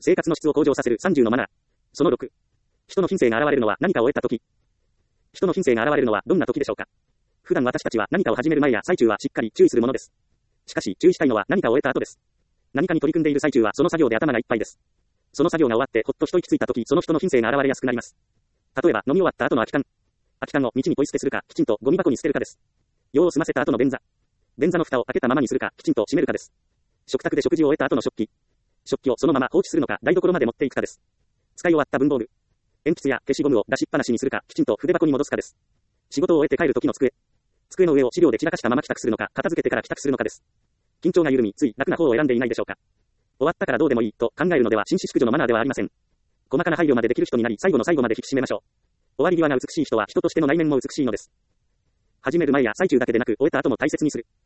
生活の質を向上させる30のマナー。その6。人の品性が現れるのは何かを得たとき。人の品性が現れるのはどんな時でしょうか。普段私たちは何かを始める前や最中はしっかり注意するものです。しかし注意したいのは何かを得た後です。何かに取り組んでいる最中はその作業で頭がいっぱいです。その作業が終わってほっと一息ついたとき、その人の品性が現れやすくなります。例えば飲み終わった後の空き缶。空き缶を道にポイ捨てするか、きちんとゴミ箱に捨てるかです。用を済ませた後の便座。便座の蓋を開けたままにするか、きちんと閉めるかです。食卓で食事を終えた後の食器。食器をそのまま放置するのか、台所まで持っていくかです。使い終わった文房具。鉛筆や消しゴムを出しっぱなしにするか、きちんと筆箱に戻すかです。仕事を終えて帰る時の机。机の上を資料で散らかしたまま帰宅するのか、片付けてから帰宅するのかです。緊張が緩み、つい楽な方を選んでいないでしょうか。終わったからどうでもいいと考えるのでは紳士淑女のマナーではありません。細かな配慮までできる人になり、最後の最後まで引き締めましょう。終わり際が美しい人は人としての内面も美しいのです。始める前や最中だけでなく終えた後も大切にする。